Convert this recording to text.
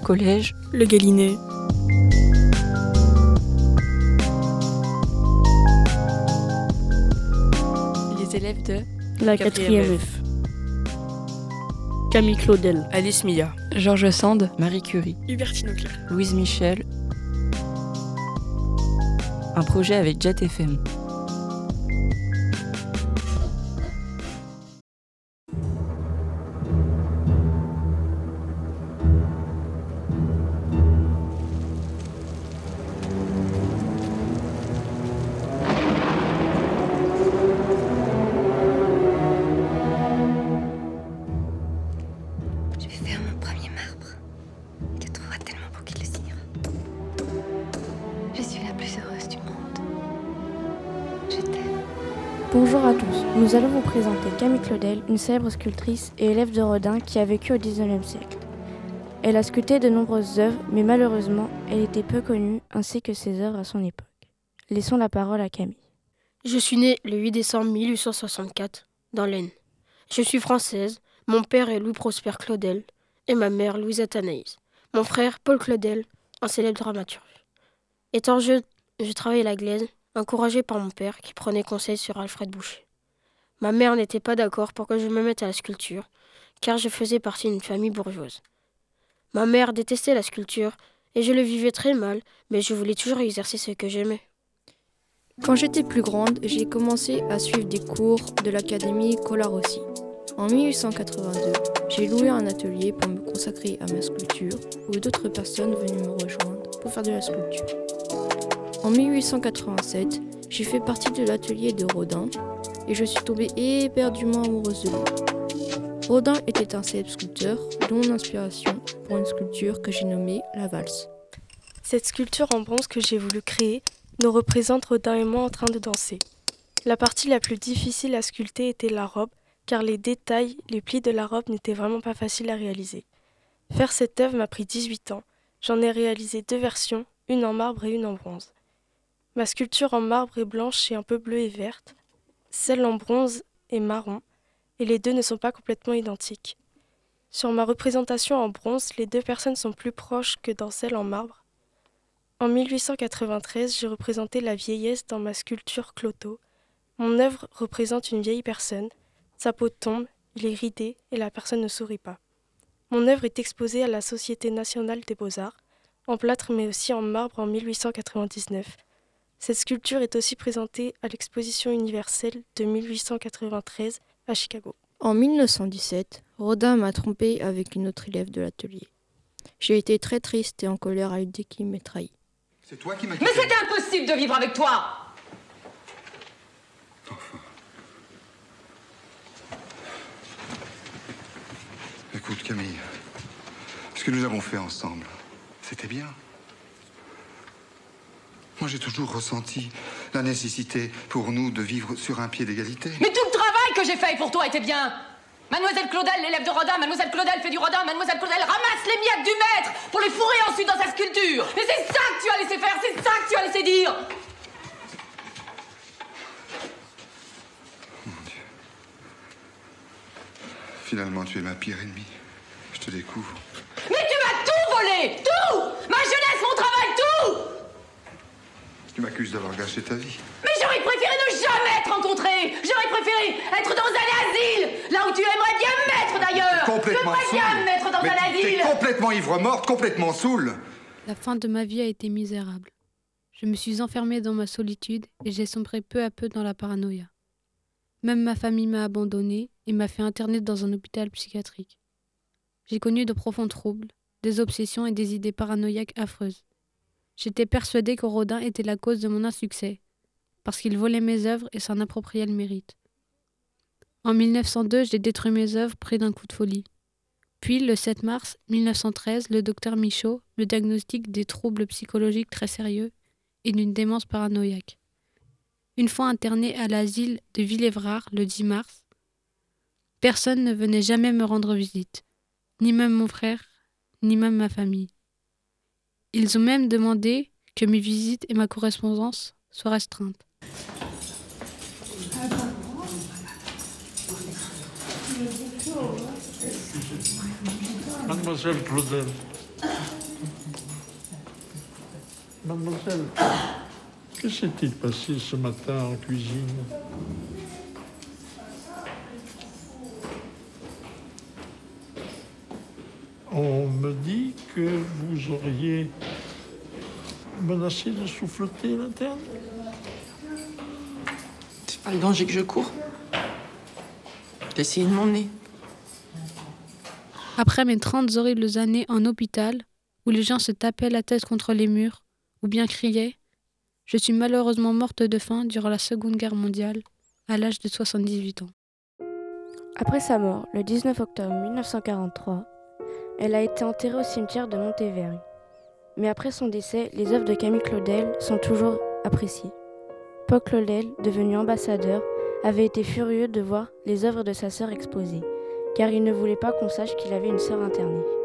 collège Le Galinet. Les élèves de La 4e F. Camille Claudel. Alice Milla. Georges Sand, Marie Curie, Hubertine Auclair. Louise Michel. Un projet avec Jet FM. Je vais faire mon premier marbre. Il le trouvera tellement beau qu'il le signera. Je suis la plus heureuse du monde. Je t'aime. Bonjour à tous, nous allons vous présenter Camille Claudel, une célèbre sculptrice et élève de Rodin qui a vécu au XIXe siècle. Elle a sculpté de nombreuses œuvres, mais malheureusement, elle était peu connue, ainsi que ses œuvres à son époque. Laissons la parole à Camille. Je suis née le 8 décembre 1864, dans l'Aisne. Je suis française, mon père est Louis Prosper Claudel et ma mère Louise Athanaïs. Mon frère Paul Claudel, un célèbre dramaturge. Étant jeune, je travaillais à la glaise, encouragé par mon père qui prenait conseil sur Alfred Boucher. Ma mère n'était pas d'accord pour que je me mette à la sculpture, car je faisais partie d'une famille bourgeoise. Ma mère détestait la sculpture et je le vivais très mal, mais je voulais toujours exercer ce que j'aimais. Quand j'étais plus grande, j'ai commencé à suivre des cours de l'Académie Colarossi. En 1882, j'ai loué un atelier pour me consacrer à ma sculpture, où d'autres personnes venaient me rejoindre pour faire de la sculpture. En 1887, j'ai fait partie de l'atelier de Rodin et je suis tombée éperdument amoureuse de lui. Rodin était un célèbre sculpteur, dont mon inspiration pour une sculpture que j'ai nommée la valse. Cette sculpture en bronze que j'ai voulu créer nous représente Rodin et moi en train de danser. La partie la plus difficile à sculpter était la robe, car les détails, les plis de la robe n'étaient vraiment pas faciles à réaliser. Faire cette œuvre m'a pris 18 ans. J'en ai réalisé 2 versions, une en marbre et une en bronze. Ma sculpture en marbre est blanche et un peu bleue et verte. Celle en bronze est marron, et les deux ne sont pas complètement identiques. Sur ma représentation en bronze, les 2 personnes sont plus proches que dans celle en marbre. En 1893, j'ai représenté la vieillesse dans ma sculpture Cloto. Mon œuvre représente une vieille personne. Sa peau tombe, il est ridé et la personne ne sourit pas. Mon œuvre est exposée à la Société nationale des beaux-arts, en plâtre mais aussi en marbre en 1899. Cette sculpture est aussi présentée à l'exposition universelle de 1893 à Chicago. En 1917, Rodin m'a trompée avec une autre élève de l'atelier. J'ai été très triste et en colère à l'idée qu'il m'ait trahi. C'est toi qui m'as... Mais c'était impossible de vivre avec toi! Enfin. Écoute, Camille, ce que nous avons fait ensemble, c'était bien. Moi, j'ai toujours ressenti la nécessité pour nous de vivre sur un pied d'égalité. Mais tout le travail que j'ai fait pour toi était bien! Mademoiselle Claudel, l'élève de Rodin, Mademoiselle Claudel fait du Rodin, Mademoiselle Claudel ramasse les miettes du maître pour les fourrer ensuite dans sa sculpture. Et c'est ça que tu as laissé faire, c'est ça que tu as laissé dire. Mon Dieu. Finalement, tu es ma pire ennemie. Je te découvre. Mais tu m'as tout volé, tout! Ma jeunesse, mon travail, tout! Tu m'accuses d'avoir gâché ta vie. Mais j'aurais préféré ne jamais te rencontrer. J'aurais préféré être dans un asile, là où tu aimerais bien me mettre d'ailleurs. Complètement j'aimerais bien me mettre dans un asile. T'es complètement ivre-morte, complètement saoule. La fin de ma vie a été misérable. Je me suis enfermée dans ma solitude et j'ai sombré peu à peu dans la paranoïa. Même ma famille m'a abandonnée et m'a fait interner dans un hôpital psychiatrique. J'ai connu de profonds troubles, des obsessions et des idées paranoïaques affreuses. J'étais persuadée que Rodin était la cause de mon insuccès, parce qu'il volait mes œuvres et s'en appropriait le mérite. En 1902, j'ai détruit mes œuvres pris d'un coup de folie. Puis, le 7 mars 1913, le docteur Michaud me diagnostique des troubles psychologiques très sérieux et d'une démence paranoïaque. Une fois interné à l'asile de Villévrard le 10 mars, personne ne venait jamais me rendre visite, ni même mon frère, ni même ma famille. Ils ont même demandé que mes visites et ma correspondance soient restreintes. Mademoiselle Claudel. Mademoiselle, que s'est-il passé ce matin en cuisine? On me dit que vous auriez menacé de souffleter l'interne. C'est pas le danger que je cours. J'ai essayé de m'emmener. Après mes 30 horribles années en hôpital, où les gens se tapaient la tête contre les murs, ou bien criaient, je suis malheureusement morte de faim durant la Seconde Guerre mondiale, à l'âge de 78 ans. Après sa mort, le 19 octobre 1943, elle a été enterrée au cimetière de Montéverdi. Mais après son décès, les œuvres de Camille Claudel sont toujours appréciées. Paul Claudel, devenu ambassadeur, avait été furieux de voir les œuvres de sa sœur exposées, car il ne voulait pas qu'on sache qu'il avait une sœur internée.